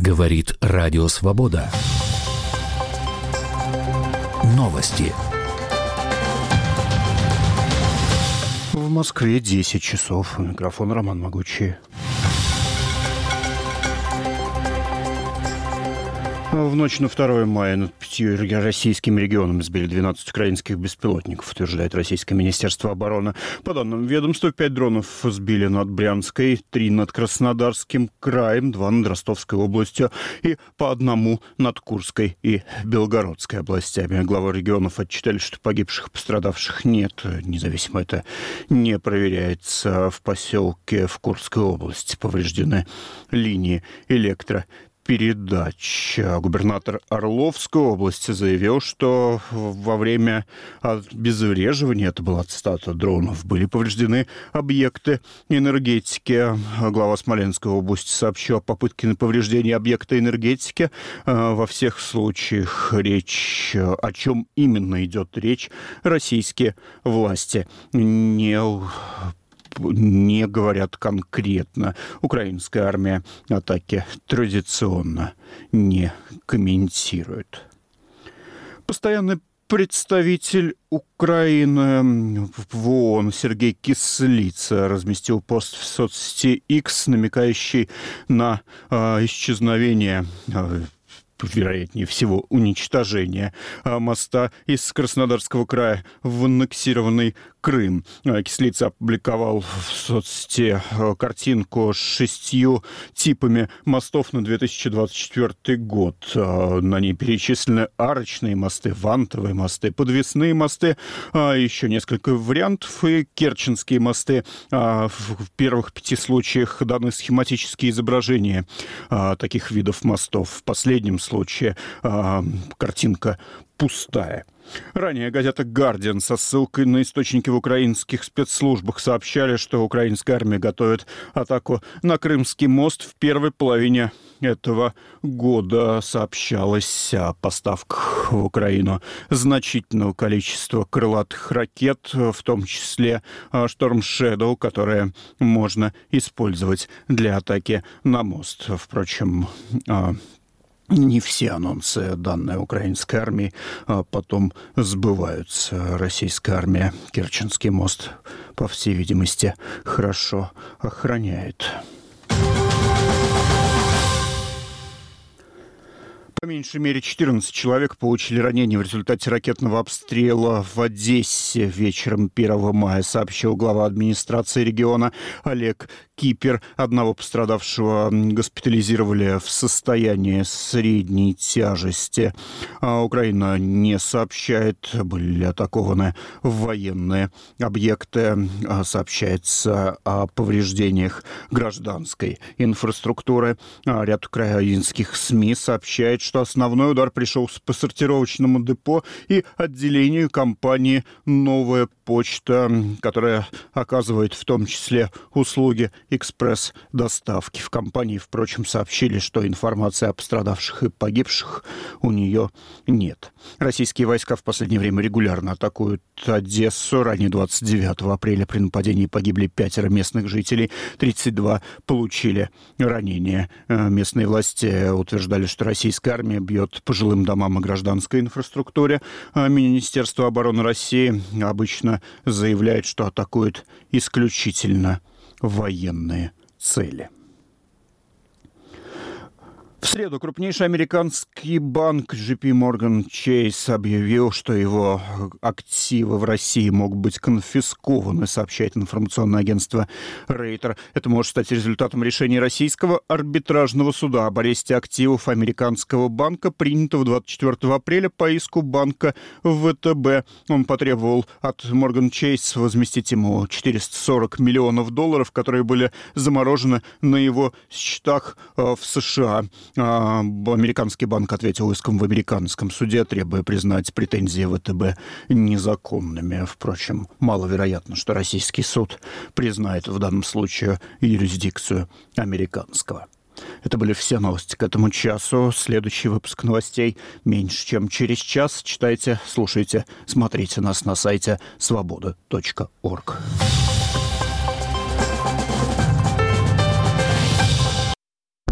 Говорит Радио Свобода. Новости. В Москве 10 часов. Микрофон Роман Могучий. В ночь на 2 мая над 5 российскими регионами сбили 12 украинских беспилотников, утверждает Российское Министерство обороны. По данным ведомства, 5 дронов сбили над Брянской, 3 над Краснодарским краем, 2 над Ростовской областью и по одному над Курской и Белгородской областями. Главы регионов отчитали, что погибших и пострадавших нет. Независимо это не проверяется. В поселке в Курской области повреждены линии электропередач. Губернатор Орловской области заявил, что во время обезвреживания, это была цитата, дронов, были повреждены объекты энергетики. Глава Смоленской области сообщил о попытке на повреждение объекта энергетики. Во всех случаях речь, о чем именно идет речь, российские власти не говорят конкретно. Украинская армия атаки традиционно не комментирует. Постоянный представитель Украины в ООН Сергей Кислица разместил пост в соцсети X, намекающий на исчезновение, вероятнее всего, уничтожение моста из Краснодарского края в аннексированный Крым. Кислица опубликовал в соцсети картинку с 6 типами мостов на 2024 год. На ней перечислены арочные мосты, вантовые мосты, подвесные мосты, еще несколько вариантов и керченские мосты. В первых 5 случаях даны схематические изображения таких видов мостов. В последнем случае картинка пустая. Ранее газета «Гардиан» со ссылкой на источники в украинских спецслужбах сообщали, что украинская армия готовит атаку на Крымский мост в первой половине этого года. Сообщалось о поставках в Украину значительного количества крылатых ракет, в том числе «Шторм Шэдоу», которые можно использовать для атаки на мост. Впрочем, не все анонсы, данные украинской армии, потом сбываются. Российская армия Керченский мост, по всей видимости, хорошо охраняет. По меньшей мере 14 человек получили ранения в результате ракетного обстрела в Одессе вечером 1 мая, сообщил глава администрации региона Олег Кипер. Одного пострадавшего госпитализировали в состоянии средней тяжести. Украина не сообщает, были ли атакованы военные объекты. Сообщается о повреждениях гражданской инфраструктуры. Ряд украинских СМИ сообщает, что основной удар пришелся по сортировочному депо и отделению компании «Новая почта», которая оказывает в том числе услуги экспресс-доставки. В компании, впрочем, сообщили, что информации о пострадавших и погибших у нее нет. Российские войска в последнее время регулярно атакуют Одессу. Ранее 29 апреля при нападении погибли 5 местных жителей, 32 получили ранения. Местные власти утверждали, что российская армия бьет по жилым домам и гражданской инфраструктуре. Министерство обороны России обычно заявляет, что атакует исключительно военные цели. В среду крупнейший американский банк JP Morgan Chase объявил, что его активы в России могут быть конфискованы, сообщает информационное агентство Рейтер. Это может стать результатом решения российского арбитражного суда об аресте активов американского банка, принятого 24 апреля по иску банка ВТБ. Он потребовал от Morgan Chase возместить ему $440 миллионов, которые были заморожены на его счетах в США. Американский банк ответил иском в американском суде, требуя признать претензии ВТБ незаконными. Впрочем, маловероятно, что российский суд признает в данном случае юрисдикцию американского. Это были все новости к этому часу. Следующий выпуск новостей меньше, чем через час. Читайте, слушайте, смотрите нас на сайте svoboda.org.